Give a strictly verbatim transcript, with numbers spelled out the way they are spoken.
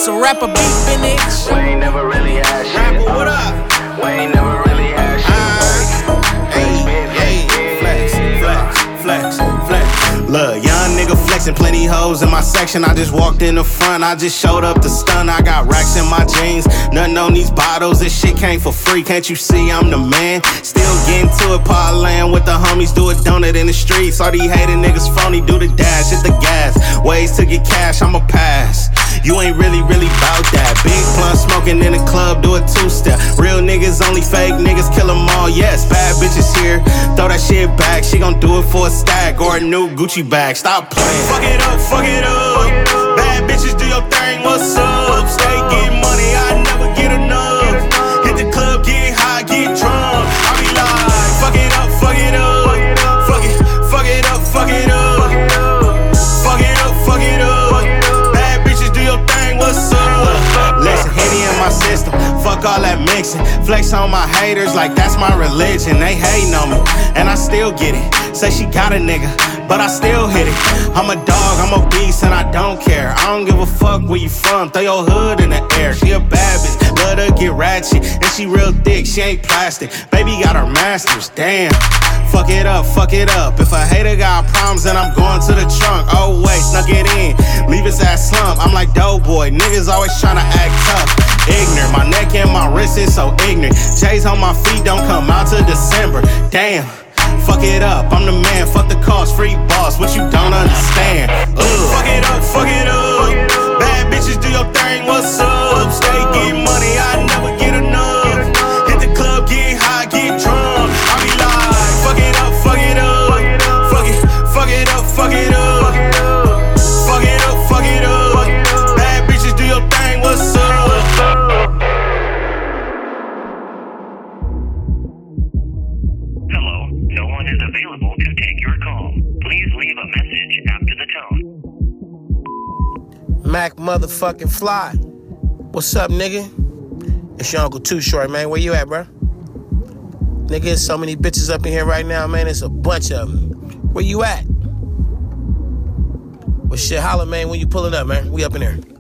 It's a rapper beat, bitch. We ain't never really had shit. Rapper, what up? We ain't never really had shit. Uh, hey, hey, flex, flex, flex, flex. Look, young nigga flexing, plenty hoes in my section. I just walked in the front, I just showed up to stun. I got racks in my jeans, nothing on these bottles. This shit came for free, can't you see I'm the man? Still getting to it, parlaying with the homies, do a donut in the streets. All these hating niggas phony, do the dash, hit the gas. Ways to get cash, I'ma pass. You ain't really, really bout that. Big blunt smoking in the club, do a two-step. Real niggas, only fake niggas, kill them all. Yes, bad bitches here, throw that shit back. She gon' do it for a stack or a new Gucci bag. Stop playing. Fuck it up, fuck it up. Bad bitches, do your thing, what's up? Stay getting money, I never get enough. Hit the club, get high, get drunk. I be like, fuck it up, fuck it up. Fuck it, fuck it up, fuck it up. Fuck it up, fuck it up. What's up? Listen, Henny in my system, fuck all that mixing. Flex on my haters like that's my religion. They hating on me, and I still get it. Say she got a nigga, but I still hit it. I'm a dog, I'm a beast, and I don't care. I don't give a fuck where you from, throw your hood in the air. She a bad bitch, love to get ratchet, and she real thick, she ain't plastic. Baby got her masters, damn. Fuck it up, fuck it up. If a hater got problems, then I'm going to the trunk. Oh wait, snuck it in, leave his ass slump. I'm like Doughboy, niggas always tryna act tough. Ignorant, my neck and my wrist is so ignorant. J's on my feet don't come out till December. Damn, fuck it up, I'm the man. Fuck the cost, free boss, what you don't understand. Ugh. Fuck it up, fuck it up. Bad bitches, do your thing, what's up? Stay getting money, I never get enough. Hit the club, get high, get drunk. I be like, fuck it up, fuck it up. Fuck it, fuck it up, fuck it up. Fuck it up, fuck it up. Bad bitches, do your thing, what's up? Hello, no one is available to take your call. Please leave a message after the tone. Mac motherfucking Fly. What's up, nigga? It's your Uncle Too Short, man. Where you at, bro? Nigga, there's so many bitches up in here right now, man. It's a bunch of them. Where you at? Well, shit, holla, man, when you pulling up, man. We up in there.